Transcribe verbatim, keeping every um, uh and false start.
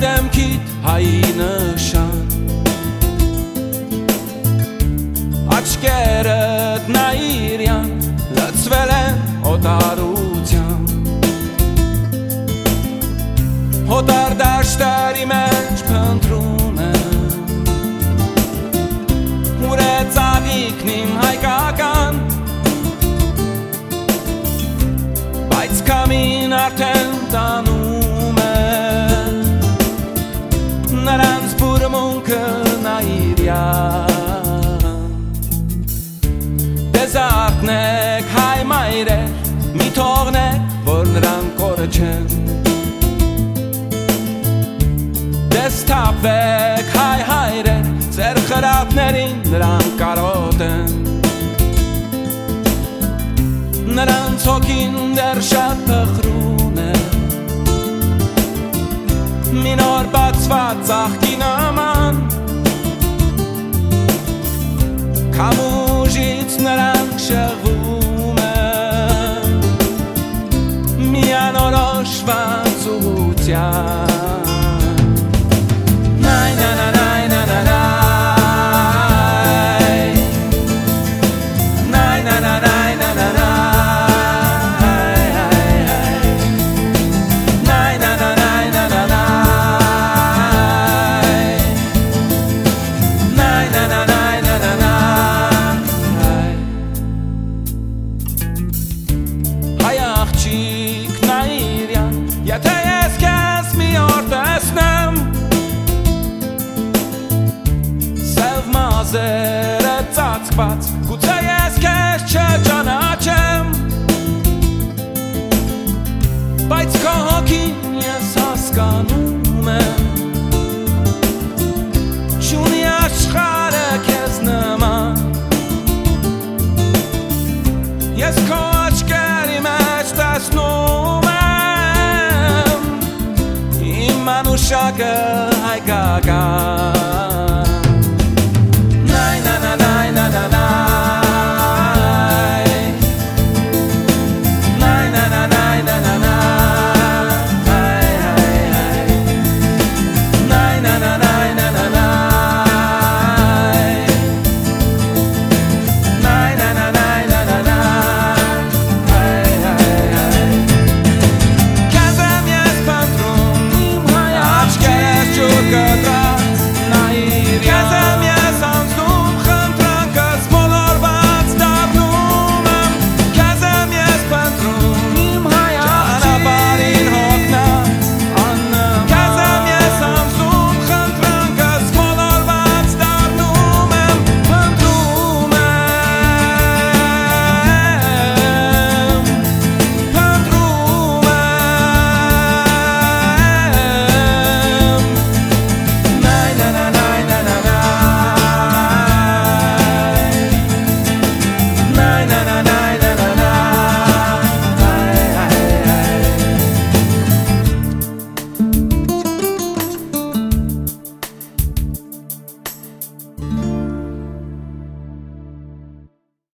դեմքիդ հայի նշան Աչկերդ նայիրյան լծվել են օտարության Հոտար դաշտերի մեջ փնտրում եմ Ուր է ծաղիկն իմ հայկական Բայց կամին արդեն տանում է Նրանց բուրմունքը նայիրյան Դեզ աղտնեք հայ մայրեր Մի թողնեք, որ նրան կորը չեն Դեզ թապվեք հայ հայրեր Ձեր խրատներին նրան կարոտ են Նրանց հոգին դեր շատ տխրուն է Մի նոր բացված ծաղկի նման Կամուժից նրանք շեղվում են Մի անորոշված ուղղության Եթե ես կես մի օր տեսնեմ Սև մազերը ծածկված Գուցե ես կես չճանաչեմ Բայց քո հոգին ես հասկանում եմ Չունի աշխարհը քեզ նման Ես քո աչքերի մեջ տեսնում եմ Manushaga